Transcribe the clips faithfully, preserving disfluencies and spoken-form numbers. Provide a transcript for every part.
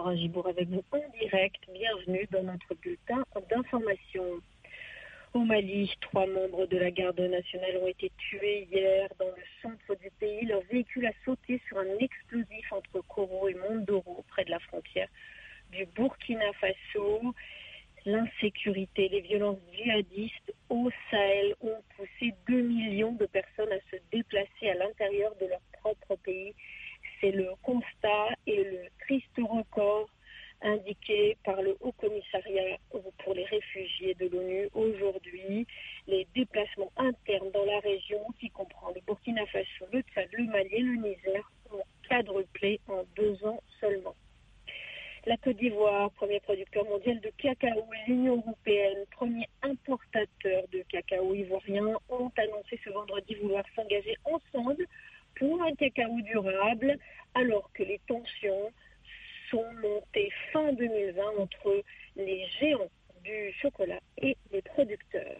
Rajibour avec vous en direct. Bienvenue dans notre bulletin d'information. Au Mali, trois membres de la garde nationale ont été tués hier dans le centre du pays. Leur véhicule a sauté sur un explosif entre Koro et Mondoro, près de la frontière du Burkina Faso. L'insécurité, les violences djihadistes au Sahel ont poussé deux millions de personnes à se déplacer à l'intérieur de leur propre pays. C'est le constat et le triste record indiqué par le Haut Commissariat pour les réfugiés de l'ONU aujourd'hui. Les déplacements internes dans la région, qui comprend le Burkina Faso, le Tchad, le Mali et le Niger, ont quadruplé en deux ans seulement. La Côte d'Ivoire, premier producteur mondial de cacao, et l'Union européenne, premier importateur de cacao ivoirien, ont annoncé ce vendredi vouloir s'engager ensemble pour un cacao durable, alors que les tensions sont montées fin deux mille vingt entre les géants du chocolat et les producteurs.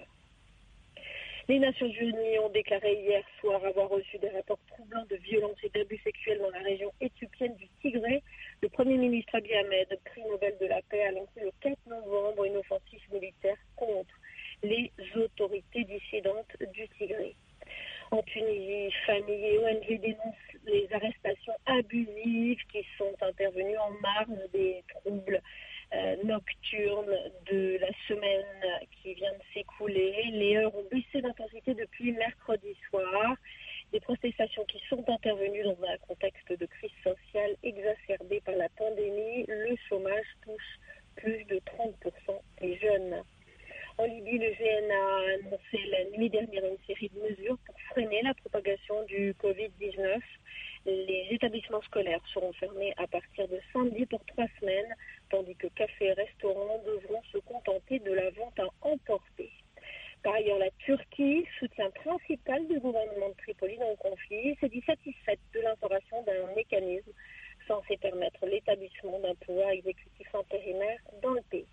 Les Nations Unies ont déclaré hier soir avoir reçu des rapports troublants de violences et d'abus sexuels dans la région éthiopienne du Tigré. Le Premier ministre Abiy Ahmed, prix Nobel de la paix, a lancé le quatre novembre une offensive militaire contre les autorités dissidentes du Tigré. En Tunisie, familles et O N G dénoncent les arrestations abusives qui sont intervenues en marge des troubles euh, nocturnes de la semaine qui vient de s'écouler. Les heures ont baissé d'intensité depuis mercredi soir. Des protestations qui sont intervenues dans un contexte de crise sociale exacerbée par la pandémie. Le chômage touche plus de trente pour cent des jeunes. En Libye, le G N A a annoncé la nuit dernière une série de mesures pour freiner la propagation du covid dix-neuf. Les établissements scolaires seront fermés à partir de samedi pour trois semaines, tandis que cafés et restaurants devront se contenter de la vente à emporter. Par ailleurs, la Turquie, soutien principal du gouvernement de Tripoli dans le conflit, s'est dit satisfaite de l'instauration d'un mécanisme censé permettre l'établissement d'un pouvoir exécutif intérimaire dans le pays.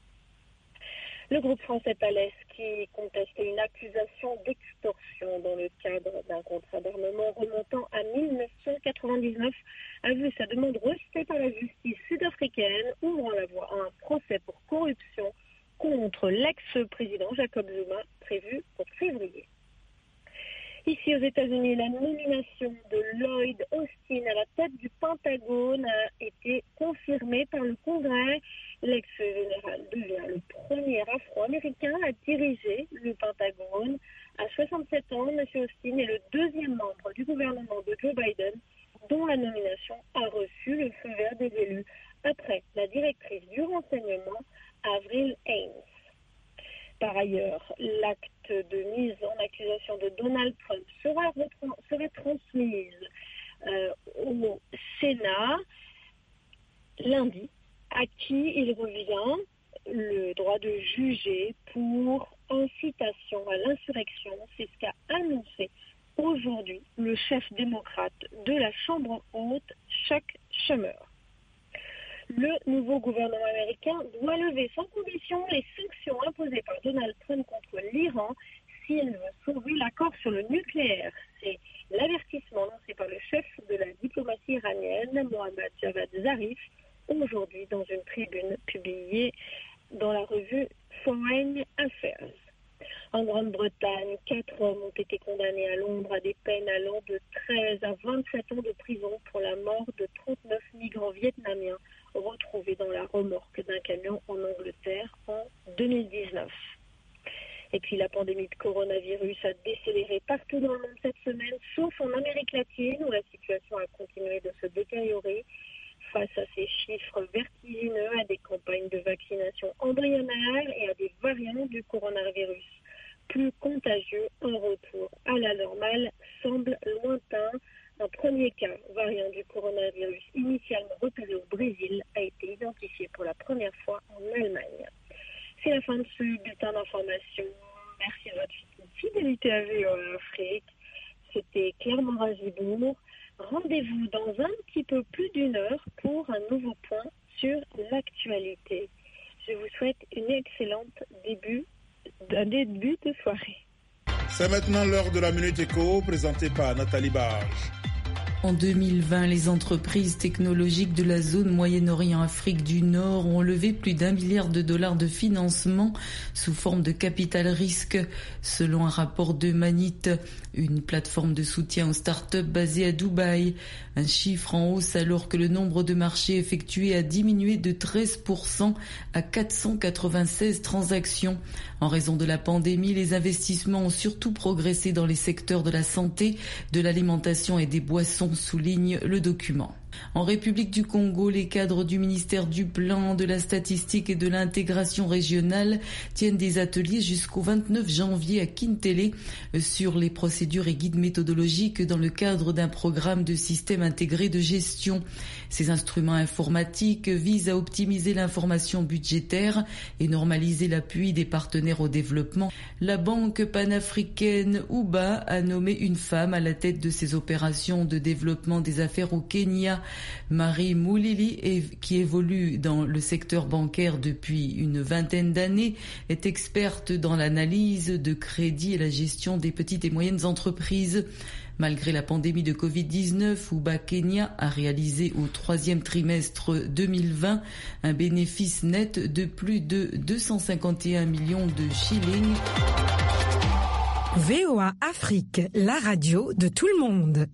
Le groupe français Thales, qui contestait une accusation d'extorsion dans le cadre d'un contrat d'armement remontant à mille neuf cent quatre-vingt-dix-neuf, a vu sa demande rejetée par la justice sud-africaine, ouvrant la voie à un procès pour corruption contre l'ex-président Jacob Zuma, prévu pour février. Ici aux États-Unis, la nomination de Lloyd Austin à la tête du Pentagone a été confirmée par le Congrès. L'ex-général devient le premier Afro-Américain à diriger le Pentagone. À soixante-sept ans, M. Austin est le deuxième membre du gouvernement de Joe Biden dont la nomination a reçu le feu vert des élus après la directrice du renseignement, Avril Haines. Par ailleurs, l'acte de mise en accusation de Donald Trump sera retran- serait transmise euh, au Sénat lundi, à qui il revient le droit de juger pour incitation à l'insurrection. C'est ce qu'a annoncé aujourd'hui le chef démocrate de la Chambre haute, Chuck Schumer. Le nouveau gouvernement américain doit lever sans condition les sanctions imposées par Donald Trump contre l'Iran s'il veut sauver l'accord sur le nucléaire. C'est l'avertissement lancé par le chef de la diplomatie iranienne, Mohammad Javad Zarif, aujourd'hui dans une tribune publiée dans la revue Foreign Affairs. En Grande-Bretagne, quatre hommes ont été condamnés à Londres à des peines allant de treize à vingt-sept ans de prison pour la mort de trente-neuf migrants vietnamiens retrouvés dans la remorque d'un camion en Angleterre en deux mille dix-neuf. Et puis la pandémie de coronavirus a décéléré partout dans le monde cette semaine, sauf en Amérique latine où la situation a continué de se détériorer. Face à ces chiffres vertigineux, à des campagnes de vaccination embryonnaires et à des variants du coronavirus plus contagieux, un retour à la normale semble lointain. Un premier cas variant du coronavirus initialement repéré au Brésil a été identifié pour la première fois en Allemagne. C'est la fin de ce bulletin d'information. Merci de votre fidélité à V O A Afrique. C'était Claire Morazibourg. Rendez-vous dans un petit peu plus d'une heure pour un nouveau point sur l'actualité. Je vous souhaite une excellente début, un début de soirée. C'est maintenant l'heure de la Minute Éco, présentée par Nathalie Barge. En deux mille vingt, les entreprises technologiques de la zone Moyen-Orient-Afrique du Nord ont levé plus d'un milliard de dollars de financement sous forme de capital risque, selon un rapport de Manit, une plateforme de soutien aux startups basée à Dubaï. Un chiffre en hausse alors que le nombre de marchés effectués a diminué de treize pour cent à quatre cent quatre-vingt-seize transactions. En raison de la pandémie, les investissements ont surtout progressé dans les secteurs de la santé, de l'alimentation et des boissons, souligne le document. En République du Congo, les cadres du ministère du Plan, de la Statistique et de l'Intégration régionale tiennent des ateliers jusqu'au vingt-neuf janvier à Kintélé sur les procédures et guides méthodologiques dans le cadre d'un programme de système intégré de gestion. Ces instruments informatiques visent à optimiser l'information budgétaire et normaliser l'appui des partenaires au développement. La banque panafricaine U B A a nommé une femme à la tête de ses opérations de développement des affaires au Kenya. Marie Moulili, qui évolue dans le secteur bancaire depuis une vingtaine d'années, est experte dans l'analyse de crédit et la gestion des petites et moyennes entreprises. Malgré la pandémie de covid dix-neuf, U B A Kenya a réalisé au troisième trimestre deux mille vingt un bénéfice net de plus de deux cent cinquante et un millions de shillings. V O A Afrique, la radio de tout le monde.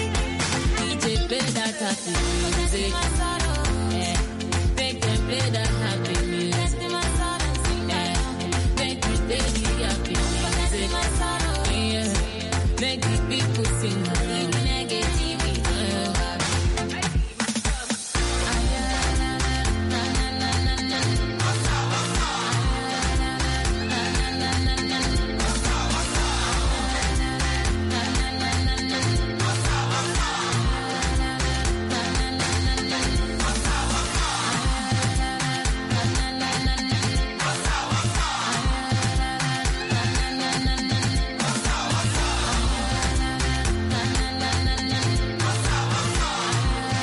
Music, yeah, make them play that.